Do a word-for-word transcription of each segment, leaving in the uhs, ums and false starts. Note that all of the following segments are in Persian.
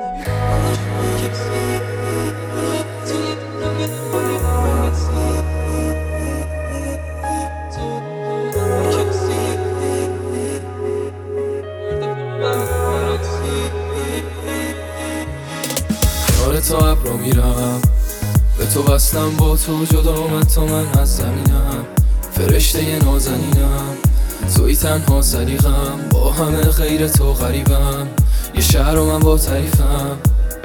کنار تو ابرو میرم، به تو بستم، با تو جدا آمد تا من از زمینم. فرشته ی نازنینم، توی تنها صدیقم، با همه غیر تو غریبم. یه شهر و من با تعریفم،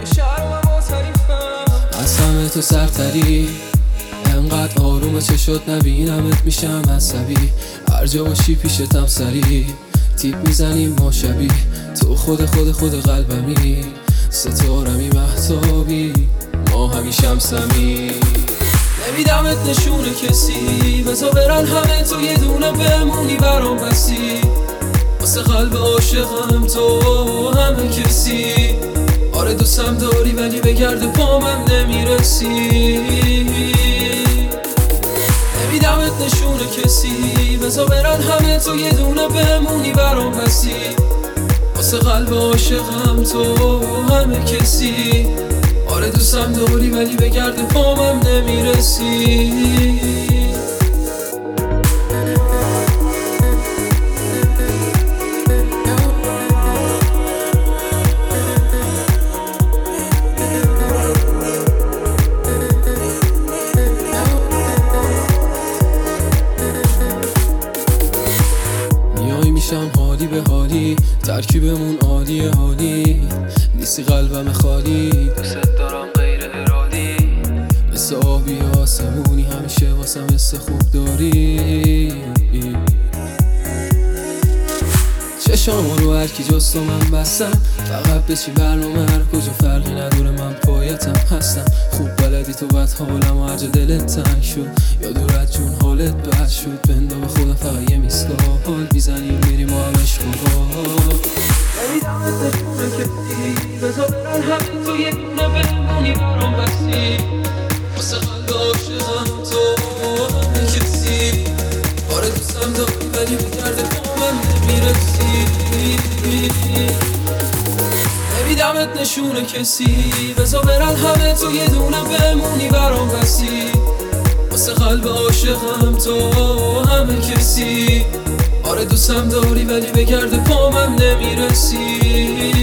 از همه تو سرتری. انقدر آرومه چه شد نبینمت میشم عصبی. هر جا باشی پیشتم سری، تیپ میزنیم ما شبی. تو خود خود خود قلبمی، ستارمی مهتابی، ما همیشه همسمی. نمیدمت نشونه کسی، بذار برن همه تو یه دونه بمونی برام بسی. واسه قلب عاشقم تو همه کسی. آره دوستم داری ولی به گرد پامم نمیرسی. نمیدمت نشونه کسی، بذار برن همه تو یه دونه بمونی برام بسی. واسه قلب عاشقم تو همه کسی. آره دوستم داری ولی به گرد پامم نمیرسی. میای میشم حالی به حالی، ترکیبمون عالی عالی. نیستی قلبم خالی، دوست دارم غیر ارادی. مثل آبی آسمونی همیشه واسم حس خوب داری. چشامو رو هرکی جز تو من بستم، فقط بچی برنامه هر کجا فرقی نداره من پایتم هستم. خوب بلدی تو بد حالم و هر جا دلت تنگ شد یا دور از جون حالت بد شد. بنده به خدا فقط یه میسکال حال میزنیم میریم و هم عشق و حال. نمیدمت نشونه کسی، بذار برن همین تو یه دونه بمونی برام بسی. واسه قلب عاشقم تو همه کسی. آره دوستم داری ولی به گرد پامم نمیرسی. نمیدمت نشونه کسی، بذار برن همه تو یه دونه بمونی برام بسی. واسه قلب عاشقم تو همه کسی. آره دوستم داری ولی به گرد پامم نمیرسی.